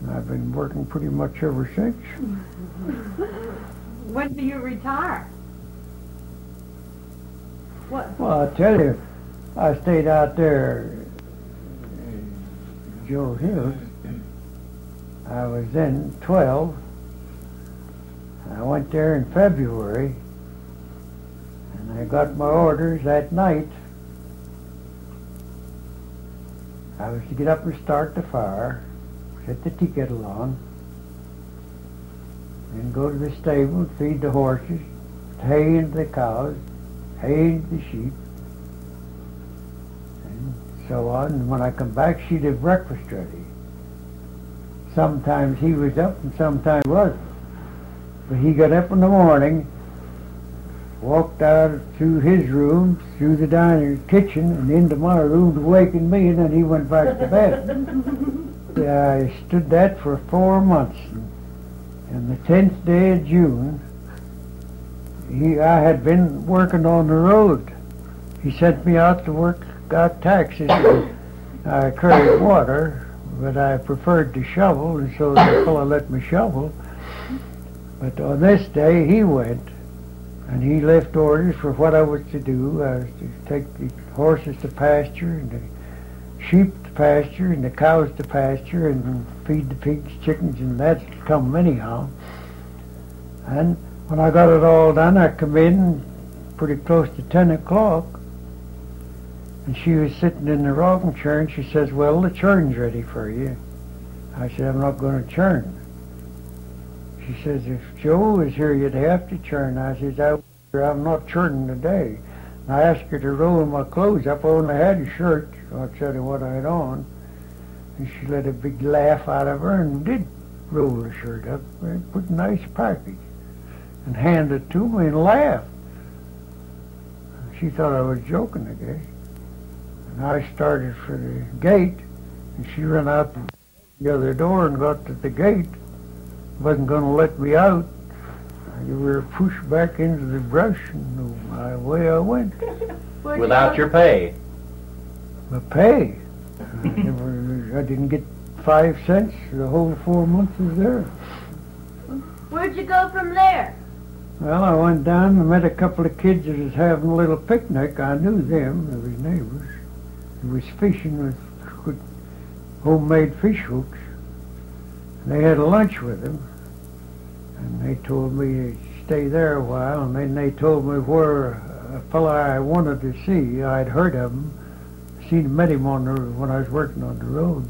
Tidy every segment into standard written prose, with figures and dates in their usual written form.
And I've been working pretty much ever since. When do you retire? What? Well, I tell you, I stayed out there in Joe Hills. I was then 12. I went there in February, and I got my orders that night. I was to get up and start the fire, set the tea kettle on, and go to the stable and feed the horses, hay into the cows, hay into the sheep, and so on. And when I come back, she'd have breakfast ready. Sometimes he was up and sometimes he wasn't. But he got up in the morning, walked out through his room, through the kitchen, and into my room to waken me, and then he went back to bed. I stood that for 4 months. And the 10th day of June, I had been working on the road. He sent me out to work, got taxes. I carried water, but I preferred to shovel, and so the fellow let me shovel. But on this day, he went, and he left orders for what I was to do. I was to take the horses to pasture, and the sheep to pasture, and the cows to pasture, and feed the pigs, chickens, and that's come anyhow. And when I got it all done, I come in pretty close to 10 o'clock, and she was sitting in the rocking chair, and she says, "Well, the churn's ready for you." I said, "I'm not going to churn." She says, "If Joe was here, you'd have to churn." I says, "I'm not churning today." And I asked her to roll my clothes up. I only had a shirt, so I'll tell you what I had on. And she let a big laugh out of her and did roll the shirt up and put a nice package and handed it to me and laughed. She thought I was joking, I guess. And I started for the gate, and she ran out the other door and got to the gate. Wasn't going to let me out. You were pushed back into the brush, and away I went. Without your pay? My pay? I didn't get 5 cents the whole 4 months I was there. Where'd you go from there? Well, I went down and met a couple of kids that was having a little picnic. I knew them. They was neighbors. They was fishing with good homemade fish hooks. They had a lunch with them, and they told me to stay there a while, and then they told me where a fellow I wanted to see. I'd heard of him, met him when I was working on the road.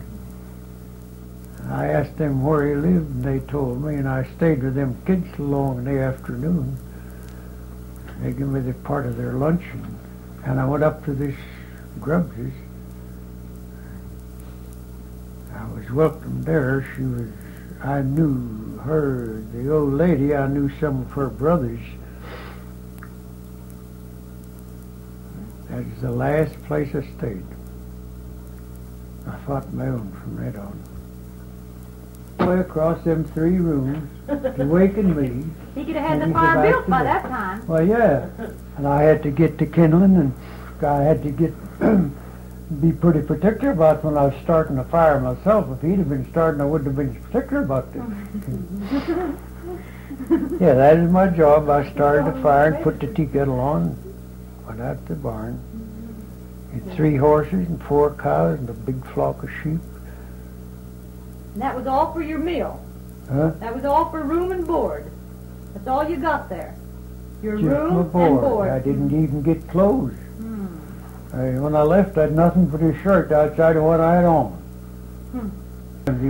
I asked them where he lived, and they told me, and I stayed with them kids along in the afternoon. They gave me the part of their luncheon, and I went up to this Grubbs's. I was welcomed there. I knew her, the old lady. I knew some of her brothers. That was the last place I stayed. I fought my own from that on. Way across them 3 rooms to waken me. He could have had the farm built by that time. Well, yeah. And I had to get to kindling, and I had to be pretty particular about when I was starting the fire myself. If he'd have been starting, I wouldn't have been particular about this. Yeah, that is my job. I started the fire and put the tea kettle on, went out to the barn. Had 3 horses and 4 cows and a big flock of sheep. And that was all for your meal? Huh? That was all for room and board? That's all you got there? Your Just room my board. and board? I didn't even get clothes. When I left, I had nothing but a shirt outside of what I had on.